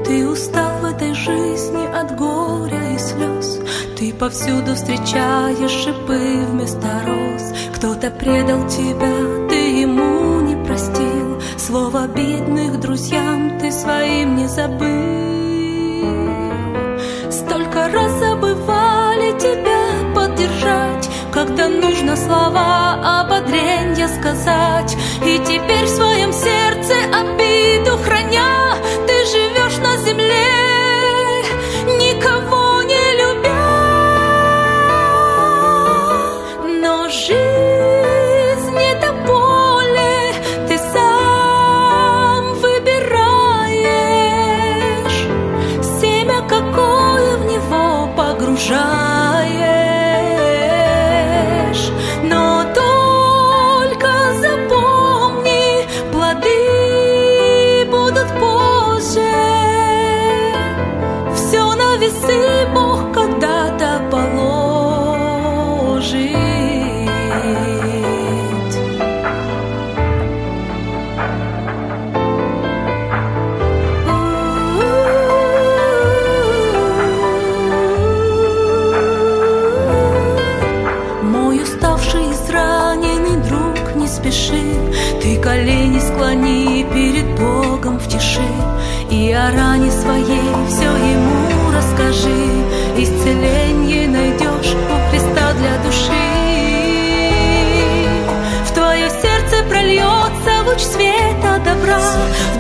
Ты устал в этой жизни от горя и слез. Ты повсюду встречаешь шипы вместо роз. Кто-то предал тебя, ты ему не простил. Слов обидных друзьям ты своим не забыл. Столько раз забывали тебя поддержать, когда нужно слова ободренья сказать. И теперь в своем сердце обиду храня, ты живешь на земле, никого не любя. Но жизнь — это поле, ты сам выбираешь семя, какое в него погружаешь. Но только запомни, плоды будут позже. Все на весы Бог когда-то положит. Мой уставший, израненный друг, не спеши, ты колени склони перед Богом в тиши, и о ране своей все ему расскажи. Исцеление найдешь у Христа для души. В твое сердце прольется луч света добра,